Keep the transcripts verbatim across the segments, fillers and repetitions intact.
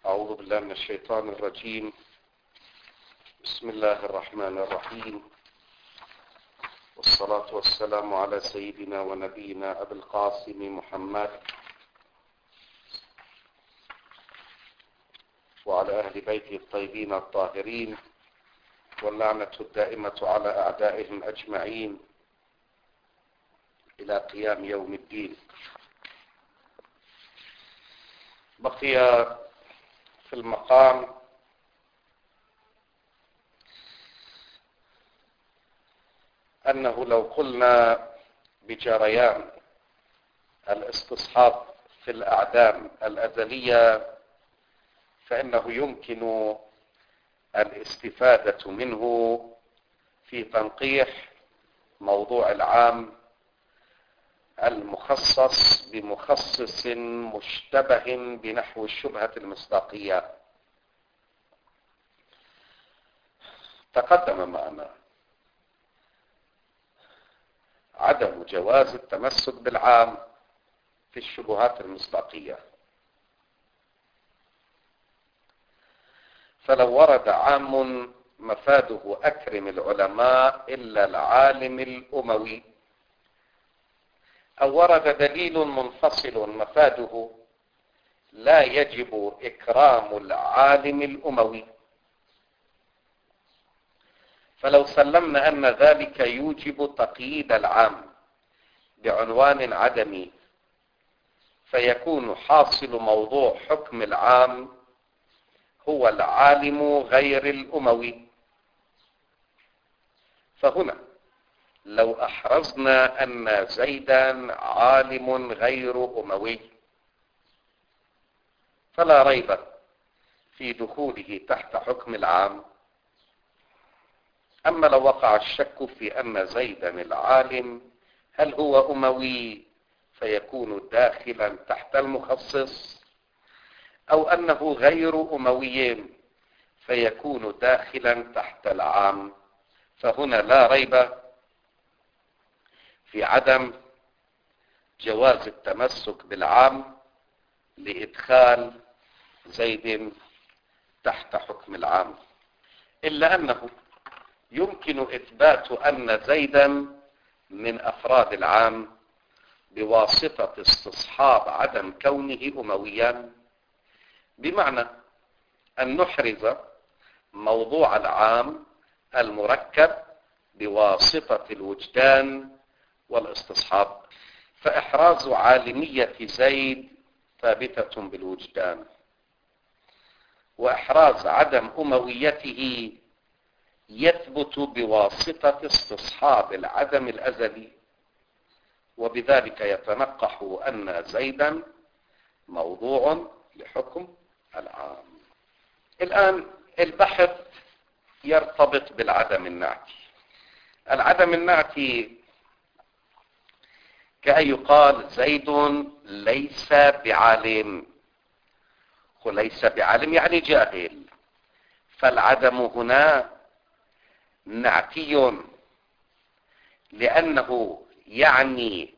أعوذ بالله من الشيطان الرجيم. بسم الله الرحمن الرحيم، والصلاة والسلام على سيدنا ونبينا أبي القاسم محمد وعلى أهل بيته الطيبين الطاهرين، واللعنة الدائمة على أعدائهم أجمعين إلى قيام يوم الدين. بقي في المقام أنه لو قلنا بجريان الاستصحاب في الأعدام الأزلية فإنه يمكن الاستفادة منه في تنقيح موضوع العام المخصص بمخصص مشتبه بنحو الشبهة المصداقية. تقدم معنا عدم جواز التمسك بالعام في الشبهات المصداقية، فلو ورد عام مفاده أكرم العلماء إلا العالم الأموي، أو ورد دليل منفصل مفاده لا يجب إكرام العالم الأموي، فلو سلمنا أن ذلك يوجب تقييد العام بعنوان عدمي، فيكون حاصل موضوع حكم العام هو العالم غير الأموي. فهنا لو أحرزنا أن زيدا عالم غير أموي فلا ريب في دخوله تحت حكم العام. أما لو وقع الشك في أن زيدا العالم هل هو أموي فيكون داخلا تحت المخصص، أو أنه غير أموي فيكون داخلا تحت العام، فهنا لا ريب في عدم جواز التمسك بالعام لإدخال زيد تحت حكم العام، إلا أنه يمكن إثبات أن زيدا من أفراد العام بواسطة استصحاب عدم كونه أمويا، بمعنى أن نحرز موضوع العام المركب بواسطة الوجدان والاستصحاب، فإحراز عالمية زيد ثابتة بالوجدان، وإحراز عدم أمويته يثبت بواسطة استصحاب العدم الأزلي، وبذلك يتنقح أن زيدا موضوع لحكم العام. الآن البحث يرتبط بالعدم النعتي. العدم النعتي كأن يقال زيد ليس بعالم، وليس بعالم يعني جاهل، فالعدم هنا نعتي لأنه يعني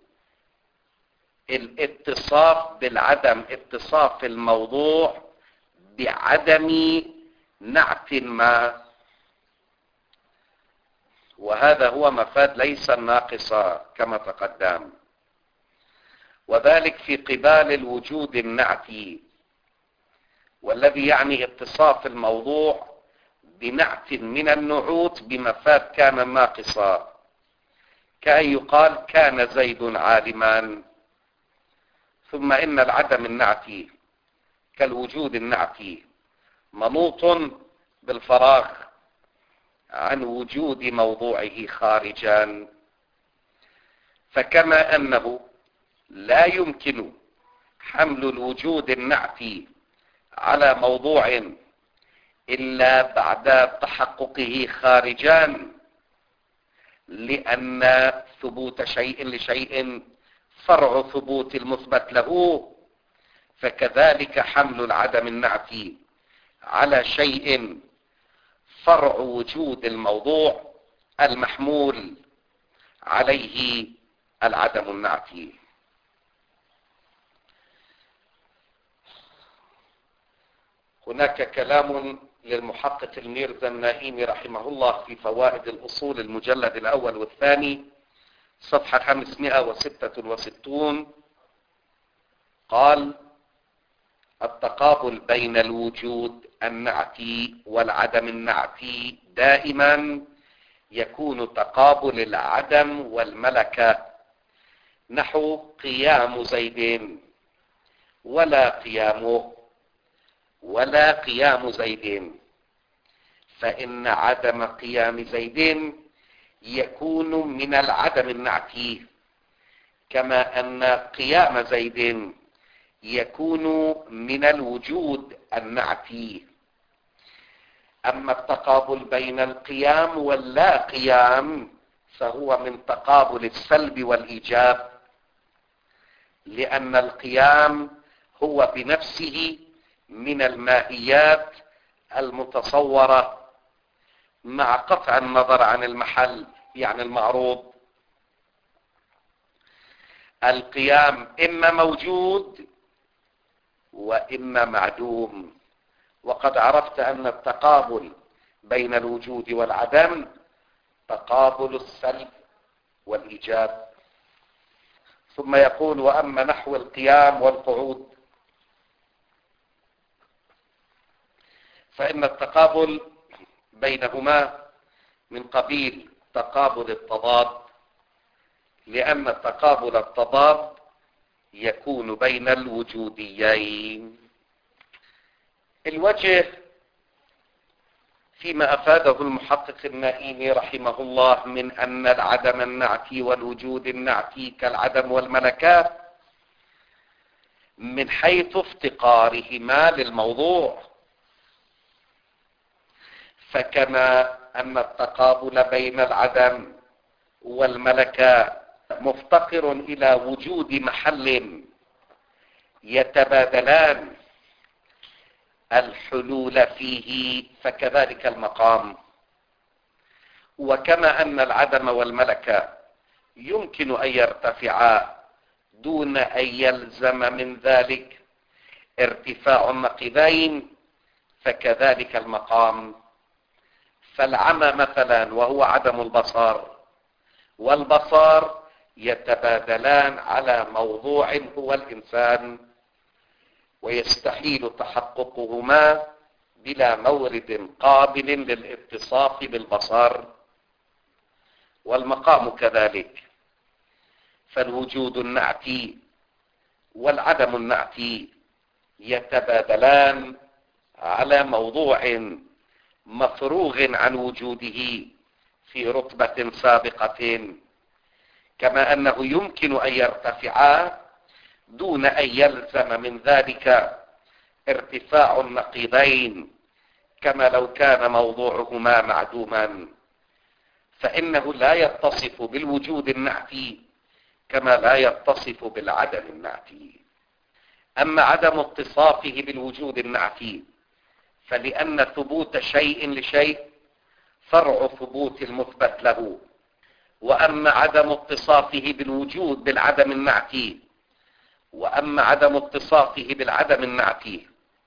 الاتصاف بالعدم، اتصاف الموضوع بعدم نعت ما، وهذا هو مفاد ليس الناقصة كما تقدم، وذلك في قبال الوجود النعتي، والذي يعني اتصاف الموضوع بنعت من النعوت بمفاد كان ناقصا، كأن يقال كان زيد عالما، ثم إن العدم النعتي كالوجود النعتي منوط بالفراغ عن وجود موضوعه خارجا، فكما أنه لا يمكن حمل الوجود النعتي على موضوع إلا بعد تحققه خارجا، لأن ثبوت شيء لشيء فرع ثبوت المثبت له، فكذلك حمل العدم النعتي على شيء فرع وجود الموضوع المحمول عليه العدم النعتي. هناك كلام للمحقق الميرزا النائمي رحمه الله في فوائد الأصول المجلد الأول والثاني صفحة خمسمائة وستة وستين، قال: التقابل بين الوجود النعتي والعدم النعتي دائما يكون تقابل العدم والملكة، نحو قيام زيد ولا قيامه ولا قيام زيد، فإن عدم قيام زيد يكون من العدم النعتي، كما أن قيام زيد يكون من الوجود النعتي. أما التقابل بين القيام واللا قيام فهو من تقابل السلب والإيجاب، لأن القيام هو بنفسه من الماهيات المتصورة مع قطع النظر عن المحل، يعني المعروض. القيام إما موجود وإما معدوم، وقد عرفت أن التقابل بين الوجود والعدم تقابل السلب والإيجاب. ثم يقول: وأما نحو القيام والقعود فإن التقابل بينهما من قبيل تقابل التضاد، لأن تقابل التضاد يكون بين الوجوديين. الوجه فيما أفاده المحقق النائمي رحمه الله من أن العدم النعتي والوجود النعتي كالعدم والملكات من حيث افتقارهما للموضوع، فكما أن التقابل بين العدم والملكة مفتقر إلى وجود محل يتبادلان الحلول فيه، فكذلك المقام. وكما أن العدم والملكة يمكن أن يرتفعا دون أن يلزم من ذلك ارتفاع النقيضين، فكذلك المقام. فالعمى مثلا وهو عدم البصر والبصر يتبادلان على موضوع هو الإنسان، ويستحيل تحققهما بلا مورد قابل للاتصاف بالبصر. والمقام كذلك، فالوجود النعتي والعدم النعتي يتبادلان على موضوع مفروغ عن وجوده في رتبة سابقة، كما أنه يمكن أن يرتفعا دون أن يلزم من ذلك ارتفاع النقيضين، كما لو كان موضوعهما معدوما، فإنه لا يتصف بالوجود النعتي كما لا يتصف بالعدم النعتي. أما عدم اتصافه بالوجود النعتي فلأن ثبوت شيء لشيء فرع ثبوت المثبت له، وأما عدم اتصافه بالوجود بالعدم النعتي وأما عدم اتصافه بالعدم النعتي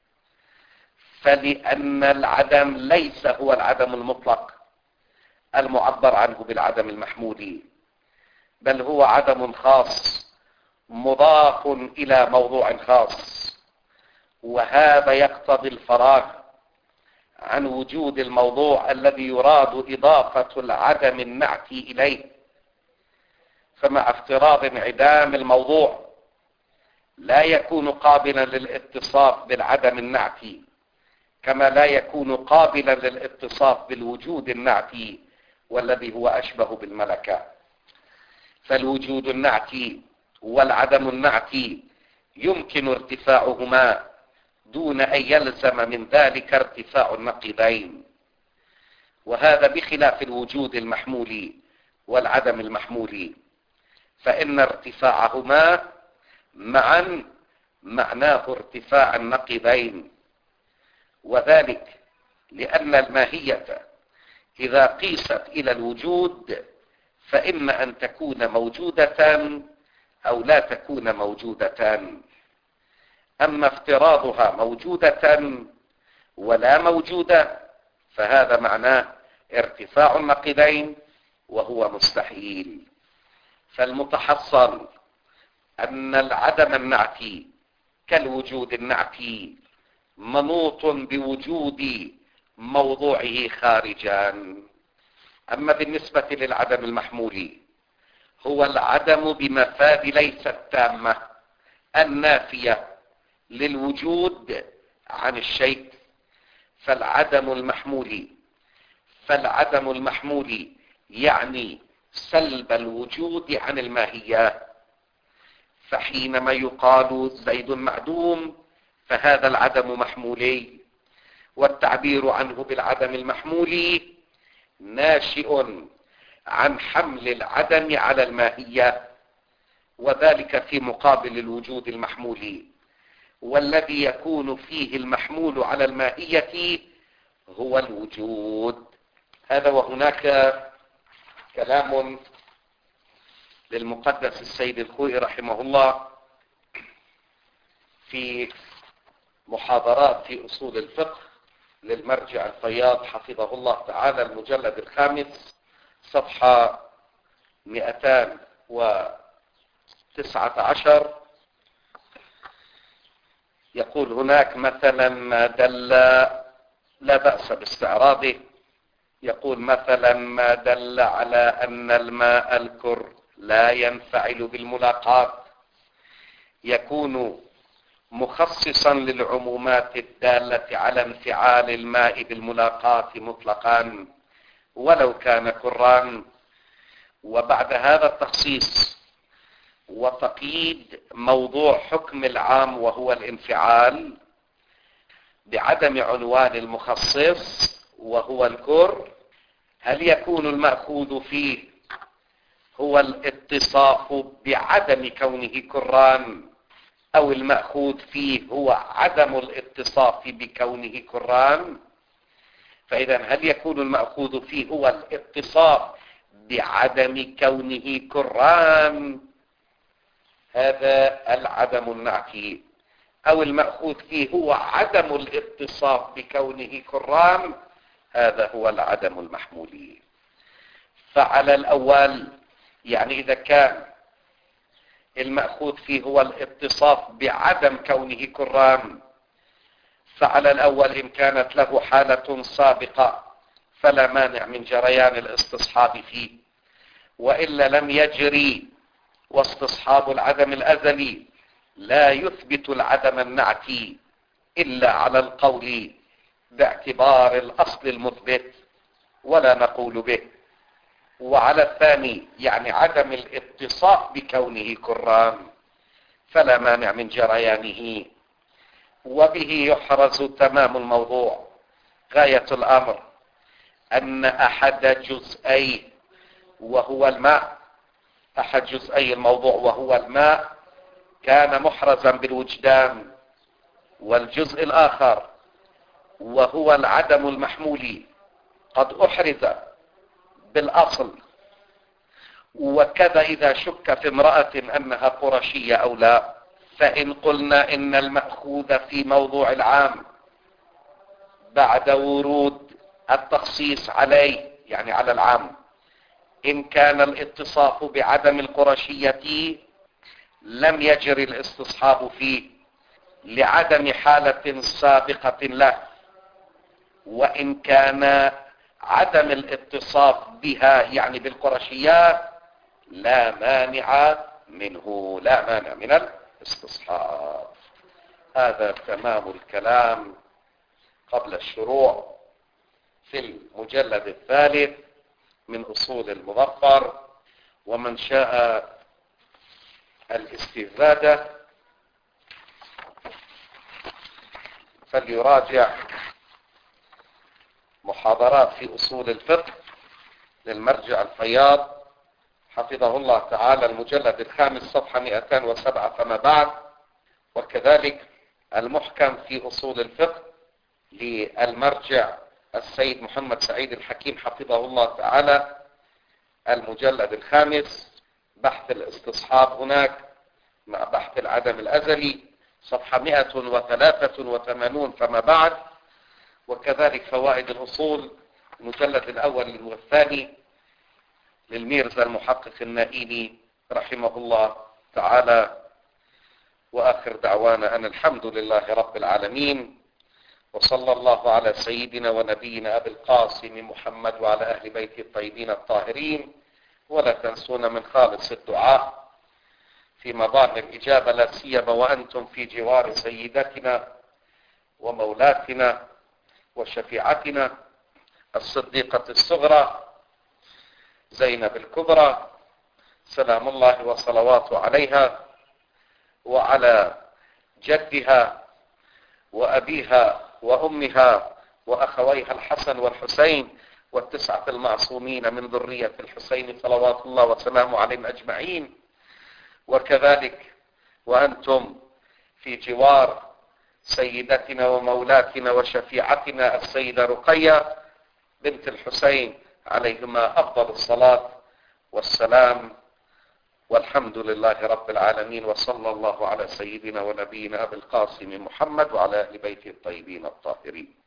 فلأن العدم ليس هو العدم المطلق المعبر عنه بالعدم المحمودي، بل هو عدم خاص مضاف إلى موضوع خاص، وهذا يقتضي الفراغ عن وجود الموضوع الذي يراد إضافة العدم النعتي إليه. فمع افتراض انعدام الموضوع لا يكون قابلا للاتصاف بالعدم النعتي، كما لا يكون قابلا للاتصاف بالوجود النعتي والذي هو أشبه بالملكة. فالوجود النعتي والعدم النعتي يمكن ارتفاعهما دون أن يلزم من ذلك ارتفاع النقيضين، وهذا بخلاف الوجود المحمول والعدم المحمول، فإن ارتفاعهما معا معناه ارتفاع النقيضين، وذلك لأن الماهية إذا قيست إلى الوجود فإما أن تكون موجودة أو لا تكون موجودة. أما افتراضها موجودة ولا موجودة، فهذا معناه ارتفاع النقيضين وهو مستحيل. فالمتحصل أن العدم النعتي كالوجود النعتي منوط بوجود موضوعه خارجا. أما بالنسبة للعدم المحمولي هو العدم بمفاد ليس التامة النافية للوجود عن الشيء. فالعدم المحمولي فالعدم المحمولي يعني سلب الوجود عن الماهية. فحينما يقال زيد معدوم فهذا العدم محمولي، والتعبير عنه بالعدم المحمولي ناشئ عن حمل العدم على الماهية، وذلك في مقابل الوجود المحمولي. والذي يكون فيه المحمول على الماهية هو الوجود. هذا. وهناك كلام للمقدس السيد الخوئي رحمه الله في محاضرات في أصول الفقه للمرجع الفياض حفظه الله تعالى، المجلد الخامس صفحة مئتان وتسعة عشر. يقول هناك مثلا ما دل، لا بأس باستعراضه، يقول مثلا ما دل على أن الماء الكر لا ينفعل بالملاقات يكون مخصصا للعمومات الدالة على انفعال الماء بالملاقات مطلقا ولو كان كرا. وبعد هذا التخصيص وتقييد موضوع حكم العام وهو الانفعال بعدم عنوان المخصص وهو الكر، هل يكون المأخوذ فيه هو الاتصاف بعدم كونه كران أو المأخوذ فيه هو عدم الاتصاف بكونه كران؟ فإذا هل يكون المأخوذ فيه هو الاتصاف بعدم كونه كران، هذا العدم النعتي، أو المأخوذ فيه هو عدم الاتصاف بكونه كران، هذا هو العدم المحمولي. فعلى الأول يعني إذا كان المأخوذ فيه هو الاتصاف بعدم كونه كران، فعلى الأول إن كانت له حالة سابقة فلا مانع من جريان الاستصحاب فيه، وإلا لم يجري، واستصحاب العدم الأزلي لا يثبت العدم النعتي إلا على القول باعتبار الأصل المثبت ولا نقول به. وعلى الثاني يعني عدم الاتصاف بكونه كران فلا مانع من جريانه، وبه يحرز تمام الموضوع. غاية الأمر أن أحد جزئي وهو الماء أحد جزئي الموضوع وهو الماء كان محرزا بالوجدان، والجزء الآخر وهو العدم المحمولي قد أحرز بالأصل. وكذا إذا شك في امرأة أنها قرشية أو لا، فإن قلنا إن المأخوذ في موضوع العام بعد ورود التخصيص عليه يعني على العام إن كان الاتصاف بعدم القرشية لم يجري الاستصحاب فيه لعدم حالة سابقة له، وإن كان عدم الاتصاف بها يعني بالقرشيات لا مانع منه، لا مانع من الاستصحاب. هذا تمام الكلام قبل الشروع في المجلد الثالث من أصول المظفر. ومن شاء الاستزادة فليراجع محاضرات في أصول الفقه للمرجع الفياض حفظه الله تعالى، المجلد الخامس صفحة مئتين وسبعة فما بعد، وكذلك المحكم في أصول الفقه للمرجع السيد محمد سعيد الحكيم حفظه الله تعالى، المجلد الخامس بحث الاستصحاب هناك مع بحث العدم الأزلي صفحة مئة وثلاثة وثمانين فما بعد، وكذلك فوائد الأصول المجلد الأول والثاني للميرزا المحقق النائيني رحمه الله تعالى. وآخر دعوانا أن الحمد لله رب العالمين، وصلى الله على سيدنا ونبينا أبي القاسم محمد وعلى أهل بيته الطيبين الطاهرين. ولا تنسونا من خالص الدعاء في مظاهر الإجابة، لا سيما وأنتم في جوار سيدتنا ومولاتنا وشفيعتنا الصديقة الصغرى زينب الكبرى سلام الله وصلواته عليها، وعلى جدها وأبيها وأمها وأخويها الحسن والحسين والتسعة المعصومين من ذرية الحسين صلوات الله وسلامه عليهم أجمعين. وكذلك وأنتم في جوار سيدتنا ومولاتنا وشفيعتنا السيدة رقية بنت الحسين عليهما أفضل الصلاة والسلام، والحمد لله رب العالمين. وصلى الله على سيدنا ونبينا أبي القاسم محمد وعلى أهل بيته الطيبين الطاهرين.